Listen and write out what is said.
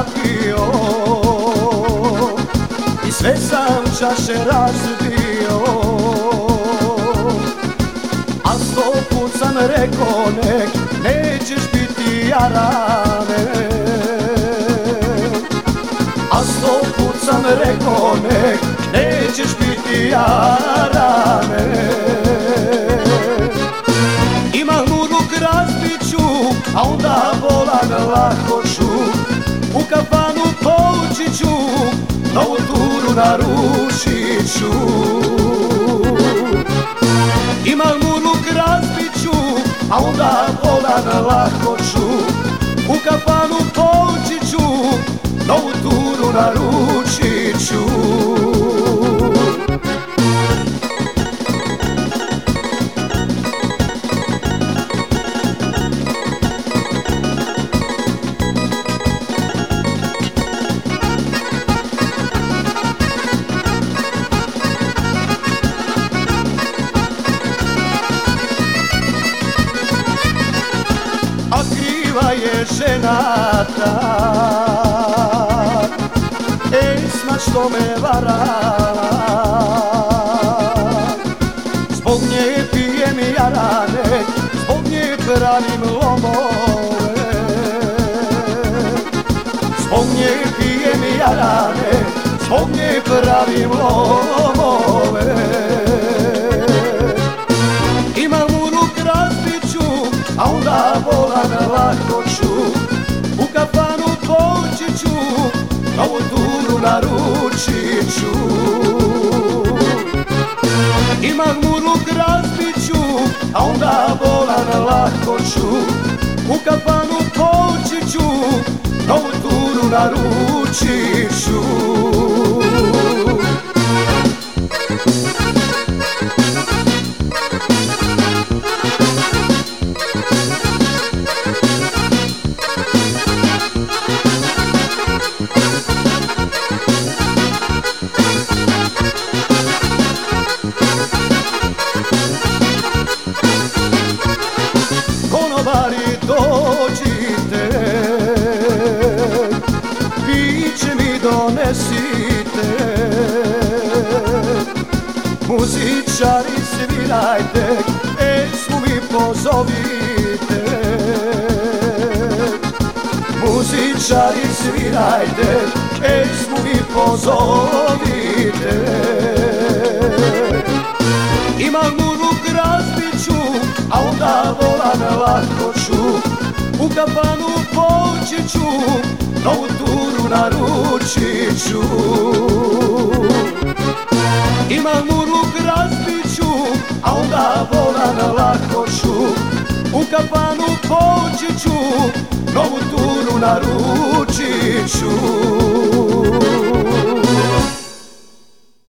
napio i sve sam čaše razbio, a 100 put sam rekao nek nećeš biti jarane, a 100 put sam rekao nek nećeš biti jarane. Imam u ruk razbiću, a onda volan lako ću u kafanu poći ću, novu turu naručit ću. Imam u ruk razbiću, a onda volan lako ću u kafanu poći ću, novu turu naručit ću. A kriva je žena ta, esma što me varala, zbog nje pijem jarane, zbog nje pravim lomove, zbog nje pijem jarane, zbog nje pravim lomove. Imam u ruk razbiću, a onda volan lako ću u kafanu poći ću, novu turu naručit ću. Imam u ruk razbiću, a onda volan lako ću u kafanu poći ću, novu turu naručit ću. Konobari dođite, piće mi donesite, muzičari svirajte, esmu mi pozovite, muzičari svirajte, esmu mi pozovite. Imam u ruk razbiću, a onda volan lako ću u kafanu poći ću, novu turu naručit ću. Imam u ruk razbiću, a onda volan lako ću u kafanu poći ću, novu turu naručit ću.